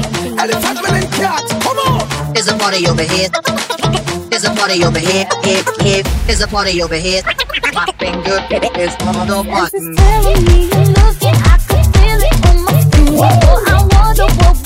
Elephant man and cat, come on. There's a party over here. There's a party over here. Here. There's a party over here. My finger is on the button. Telling me you're looking, I could feel it on my skin. Oh, I wonder what